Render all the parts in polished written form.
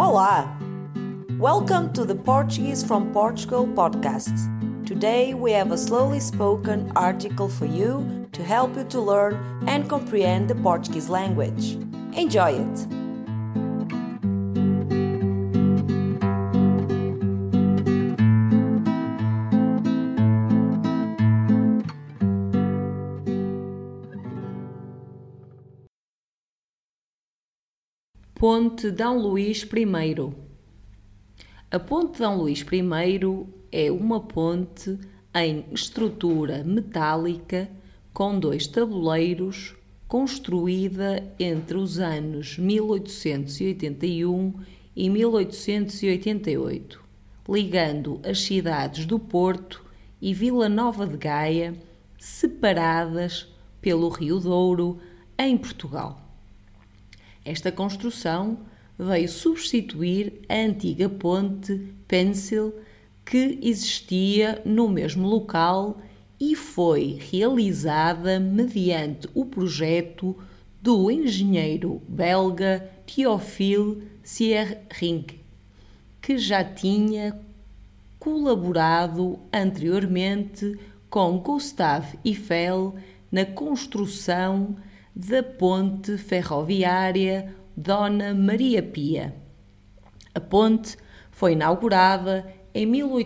Olá! Welcome to the Portuguese from Portugal podcast. Today we have a slowly spoken article for you to help you to learn and comprehend the Portuguese language. Enjoy it! Ponte Dom Luís I. A Ponte Dom Luís I é uma ponte em estrutura metálica com 2 tabuleiros, construída entre os anos 1881 e 1888, ligando as cidades do Porto e Vila Nova de Gaia, separadas pelo Rio Douro, em Portugal. Esta construção veio substituir a antiga ponte Pêncil que existia no mesmo local e foi realizada mediante o projeto do engenheiro belga Théophile Seyrig, que já tinha colaborado anteriormente com Gustave Eiffel na construção da ponte ferroviária Dona Maria Pia. A ponte foi inaugurada em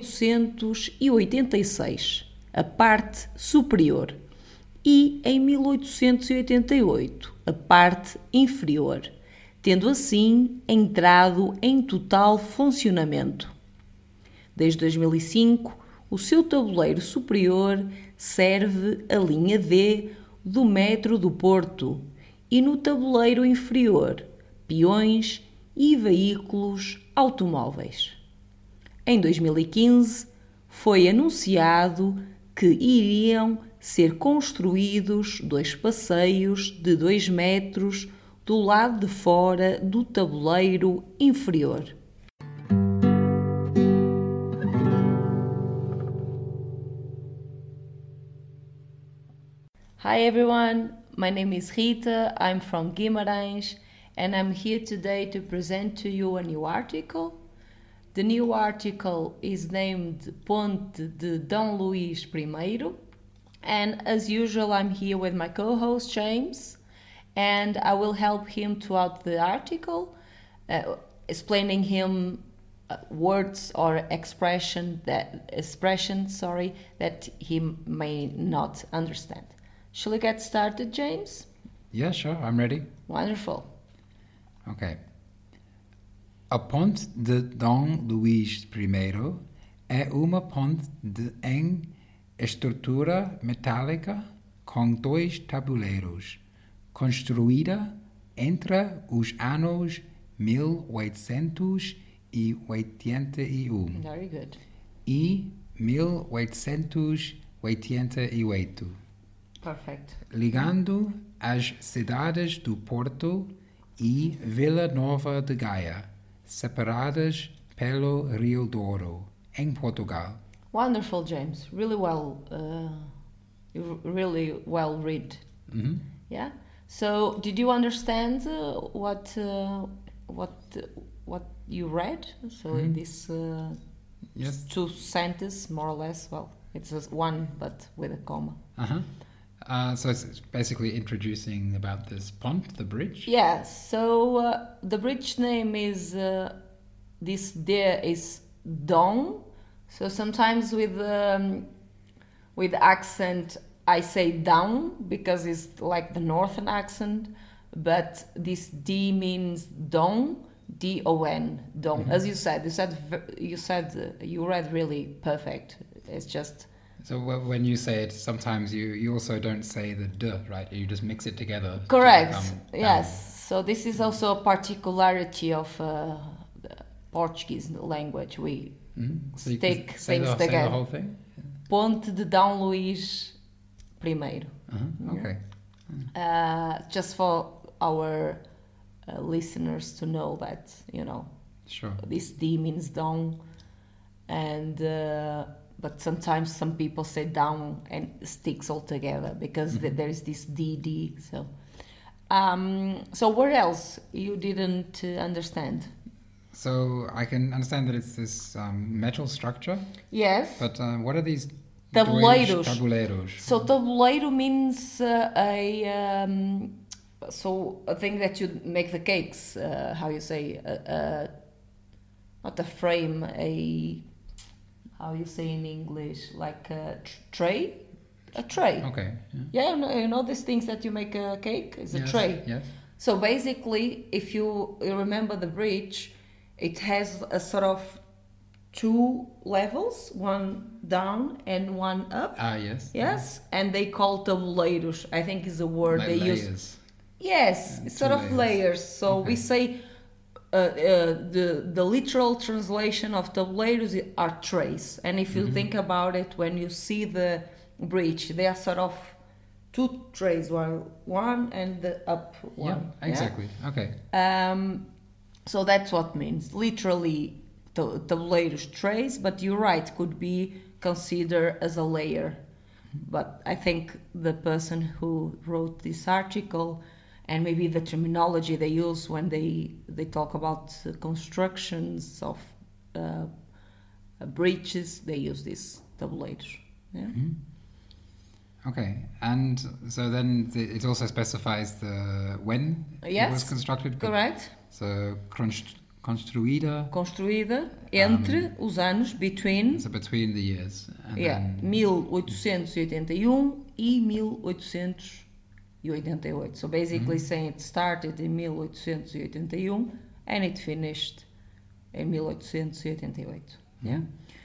1886, a parte superior, e em 1888, a parte inferior, tendo assim entrado em total funcionamento. Desde 2005, o seu tabuleiro superior serve a linha D do metro do Porto e no tabuleiro inferior, peões e veículos automóveis. Em 2015, foi anunciado que iriam ser construídos 2 passeios de 2 metros do lado de fora do tabuleiro inferior. Hi everyone, my name is Rita, I'm from Guimarães and I'm here today to present to you a new article. The new article is named Ponte de Dom Luís I, and as usual I'm here with my co-host James, and I will help him throughout the article, explaining him words or expressions that he may not understand. Shall we get started, James? Yeah, sure, I'm ready. Wonderful. Okay. A ponte de Dom Luís I é uma ponte em estrutura metálica com 2 tabuleiros, construída entre os anos 1881 Very good. e 1888. Perfect. Ligando as cidades do Porto e Vila Nova de Gaia, separadas pelo Rio Douro, em Portugal. Wonderful, James. Really well. You really well read. Mm-hmm. Yeah. So, did you understand what you read? So, in this Yes. 2 sentences, more or less. Well, it's just 1, but with a comma. Uh-huh. So it's basically introducing about this pont, the bridge. Yes. So the bridge name is there is Dom. So sometimes with accent I say down because it's like the northern accent, but this D means Dom, D-O-N, Dom. Mm-hmm. As you said, you read really perfect. It's just. So when you say it, sometimes you also don't say the D, right? You just mix it together. Correct. Yes. So this is also a particularity of the Portuguese language. We So you stick can say things the together. whole thing? Ponte de Dom Luís I. Okay. Just for our listeners to know that, Sure. this D means Dom, and but sometimes some people say down and sticks all together because there is this DD. So what else you didn't understand? So I can understand that it's this metal structure, Yes. but what are these Tabuleiros. tabuleiros? So tabuleiro means so a thing that you make the cakes. How you say? Not a frame. How you say in English? Like a tray. A tray. Okay. Yeah, you know these things that you make a cake. It's a Yes, tray. Yes. So basically, if you remember the bridge, it has a sort of two levels, one down and one up. Ah, yes. Yes, and they call tabuleiros. I think is a word Like they layers. use. Yes, Yeah, sort two of layers. layers. So we Okay. say the literal translation of tabuleiros are trays. And if you think about it, when you see the bridge, they are sort of two trays, one and the up Yeah, one. exactly. Okay. So that's what means. Literally, tabuleiros trays, but you're right, could be considered as a layer. But I think the person who wrote this article and maybe the terminology they use when they talk about constructions of bridges, they use this tabuleiros. Yeah. Okay, and so then it also specifies the when it was constructed. but- Correct. So construída. Construída entre os anos between So between the years. And then 1881 e 1888. So basically saying it started in 1881 and it finished in 1888. Yeah.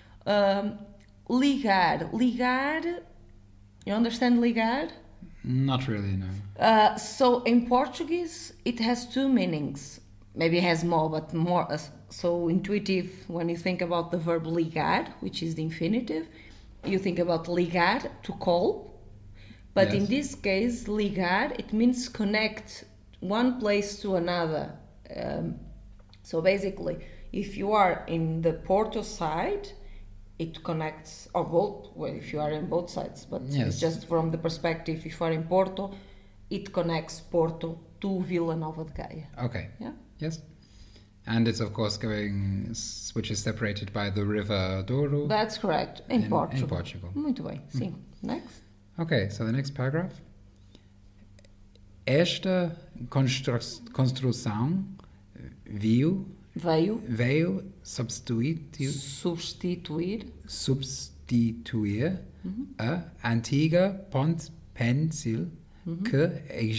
Ligar. Ligar, you understand ligar? Not really, no. So in Portuguese, it has two meanings. Maybe it has more, but more so intuitive when you think about the verb ligar, which is the infinitive. You think about ligar, to call. But in Yes. this case, ligar, it means connect one place to another. So basically, if you are in the Porto side, it connects, or both, well, if you are in both sides, but Yes. it's just from the perspective, if you are in Porto, it connects Porto to Vila Nova de Gaia. Okay. Yeah? Yes. And it's of course which is separated by the river Douro. That's correct, in Portugal. In Portugal. Muito bem, sim. Next. Okay, so the next paragraph. Esta construção veio substituir a antiga ponte Pencil que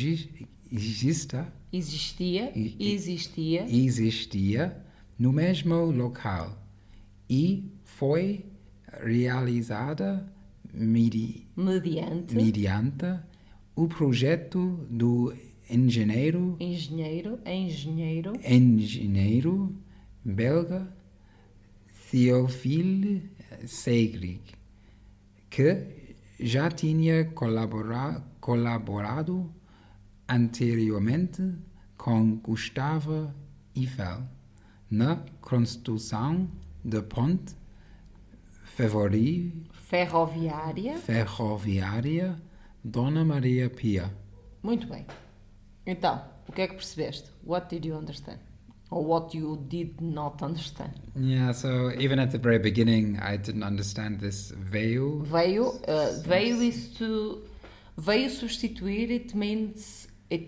existia no mesmo local e foi realizada mediante o projeto do engenheiro belga Théophile Segrig, que já tinha colaborado anteriormente com Gustave Eiffel na construção da ponte ferroviária Dona Maria Pia. Muito bem. Então, o que é que percebeste? What did you understand? Or what you did not understand? Yeah, so even at the very beginning, I didn't understand this veio. Veio substituir, it means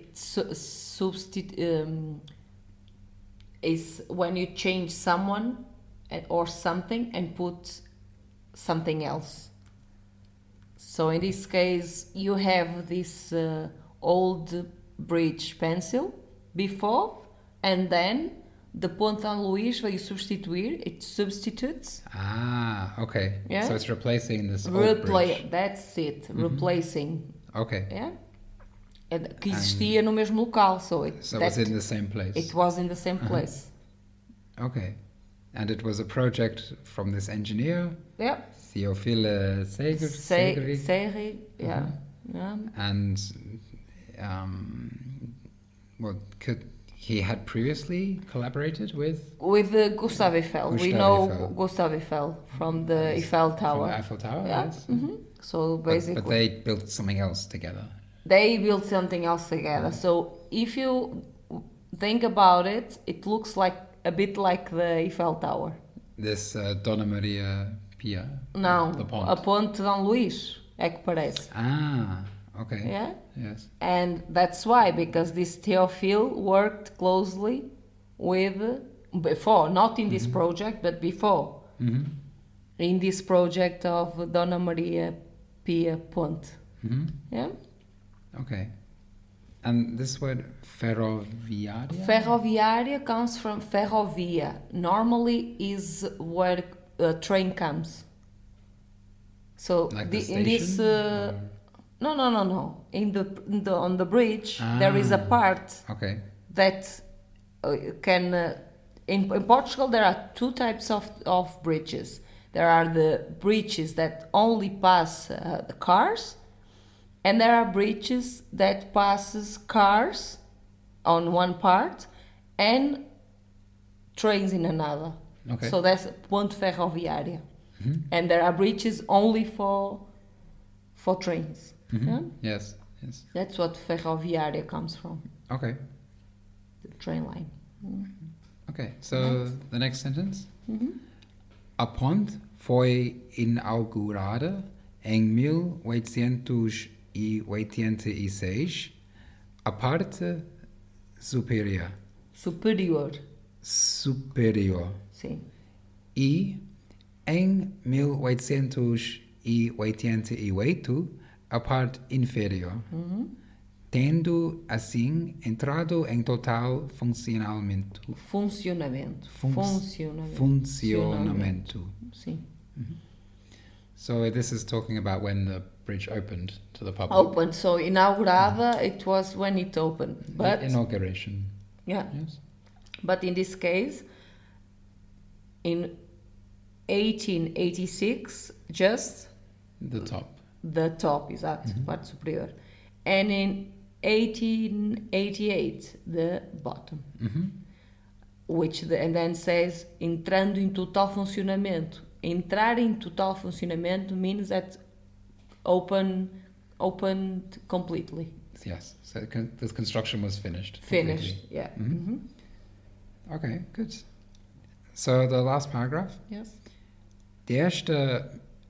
is when you change someone or something and put something else. So in this case, you have this old bridge pencil before, and then the Ponte São Luís veio substituir, it substitutes. Ah, okay. Yeah? So it's replacing this old bridge. That's it, replacing. Okay. Yeah? Que existia no mesmo local, so it was in the same place. It was in the same place. Okay. And it was a project from this engineer, Yeah. Théophile Segrig. Yeah. Yeah. And he had previously collaborated with Gustave Eiffel. We Gustave know Eiffel. Gustave Eiffel from the Eiffel Tower. From the Eiffel Tower, Yeah. yes. So basically, But they built something else together. they built something else together. So if you think about it, it looks like a bit like the Eiffel Tower. This Dona Maria Pia? Não, The ponte. a Ponte de Dom Luís é que parece. Ah, okay. Yeah? Yes. And that's why, because this Théophile worked closely with, before, not in this project, but before, in this project of Dona Maria Pia Ponte. Yeah? Okay. And this word ferroviaria? Ferroviária comes from ferrovia. Normally is where a train comes. So Like the in this station, or- no. On the bridge there is a part Okay. that can in Portugal there are two types of bridges. There are the bridges that only pass the cars, and there are bridges that passes cars on one part and trains in another. Okay. So that's ponte ferroviária. And there are bridges only for trains. Yeah? Yes. Yes. That's what ferroviária comes from, Okay. the train line. Okay. So the next sentence. A ponte foi inaugurada em 1886. A parte superior. Superior, sim. E em 1888 a parte inferior, tendo assim entrado em total funcionamento. Funcionamento. Funcionamento. Sim. So this is talking about when the bridge opened to the public. Open. So inaugurada, it was when it opened. But Inauguration. yeah. Yes. But in this case, in 1886, just The top. the top, exato, parte superior. And in 1888, the bottom. And then says, entrando em total funcionamento. Entrar em total funcionamento means that opened completely. Yes. So the construction was finished. Finished, completely. yeah. Okay, good. So the last paragraph. Yes. De esta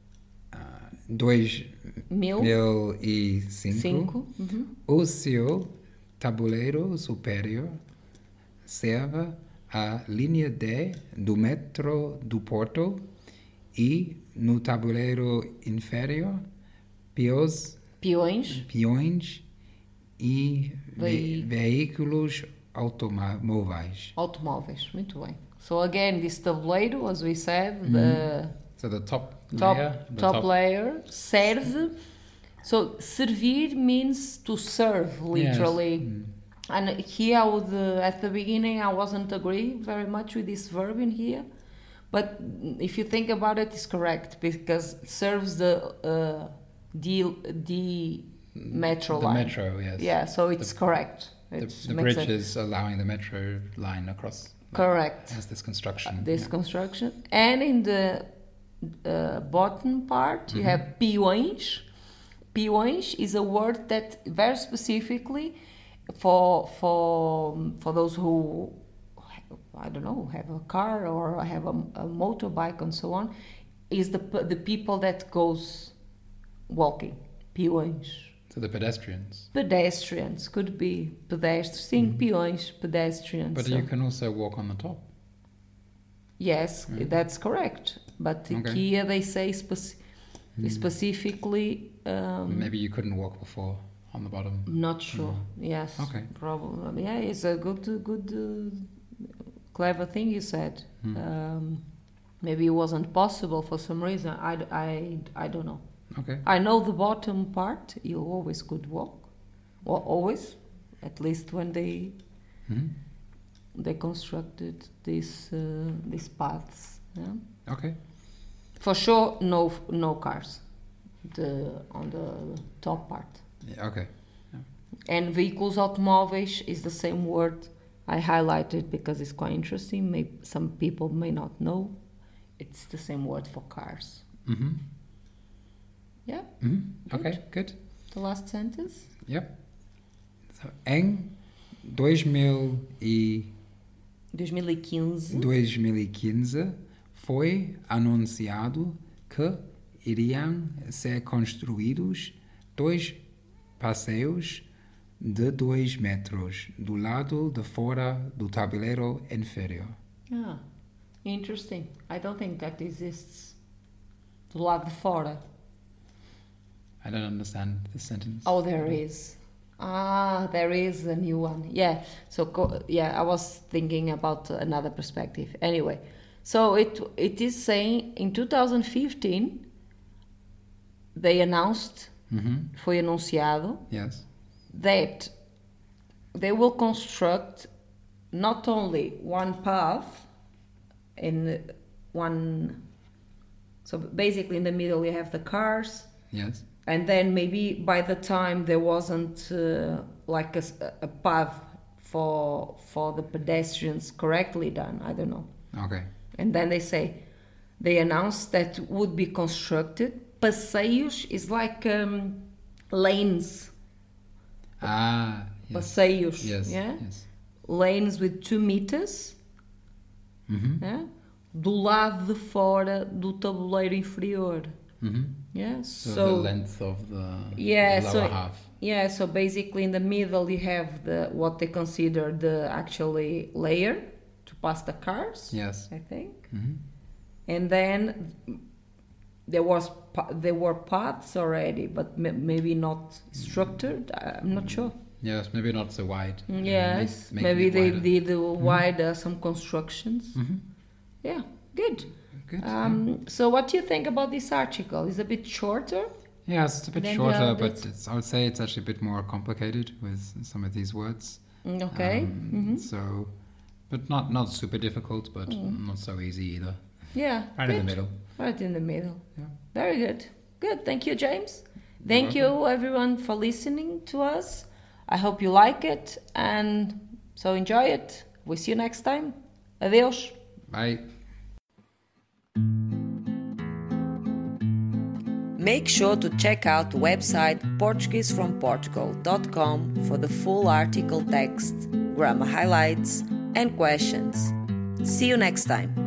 2005, o seu tabuleiro superior serve a linha D do metro do Porto e no tabuleiro inferior peões e veículos automóveis. Automóveis, muito bem. So again, this tabuleiro, as we said, So the top layer, serve. So servir means to serve, literally. And here I would, at the beginning, I wasn't agree very much with this verb in here. But if you think about it, it's correct because it serves the metro line. The metro, yes. Yeah, so it's correct. The Makes bridge sense. is allowing the metro line across. Correct. Has this construction. This construction. And in the bottom part, you have peões. Peões is a word that very specifically for those who, I don't know, have a car or have a motorbike and so on, is the people that goes walking. Peões. So the pedestrians. Pedestrians could be pedestrians. Sim, peões, pedestrians. But you can also walk on the top. Yes, that's correct. But here they say specifically. Maybe you couldn't walk before on the bottom. Not sure. Yes. Okay. Probably. Yeah, it's a good, clever thing you said. Maybe it wasn't possible for some reason. I don't know. Okay. I know the bottom part you always could walk. Well, always, at least when they constructed these paths. Yeah? Okay. For sure, no cars. On the top part. Yeah, okay. And veículos automóveis is the same word I highlighted because it's quite interesting. Maybe some people may not know. It's the same word for cars. Yeah. Okay, good. The last sentence. Yep. So, em 2011, 2015 foi anunciado que iriam ser construídos 2 passeios de 2 metros do lado de fora do tabuleiro inferior. Ah, interesting. I don't think that exists. Do lado de fora. I don't understand the sentence. Oh, there is. Ah, there is a new one. Yeah. So I was thinking about another perspective. Anyway, so it is saying in 2015 they announced, foi anunciado, Yes. that they will construct not only one path in one. So basically, in the middle you have the cars. Yes. And then maybe by the time there wasn't like a path for the pedestrians correctly done, I don't know. Okay. And then they announced that would be constructed. Passeios is like lanes. Ah, yes. Passeios, Yes. yeah? Yes. Lanes with 2 meters. Yeah? Do lado de fora do tabuleiro inferior. Yeah, So the length of the lower half. Yeah, so basically in the middle you have what they consider the actually layer to pass the cars. Yes. I think. And then there were paths already, but maybe not structured. I'm not sure. Yes, maybe not so wide. Yes, Making maybe it they wider. did wider some constructions. Yeah, good. Good. So what do you think about this article? It's a bit shorter. Yes, it's a bit Then the shorter, other but bits. I would say it's actually a bit more complicated with some of these words. Okay. So, but not super difficult, but not so easy either. Yeah. Right in the good. middle. Right in the middle. Yeah. Very good. Good. Thank you, James. Thank you, everyone, for listening to us. I hope you like it, and so enjoy it. We'll see you next time. Adeus. Bye. Make sure to check out the website PortugueseFromPortugal.com for the full article text, grammar highlights, and questions. See you next time.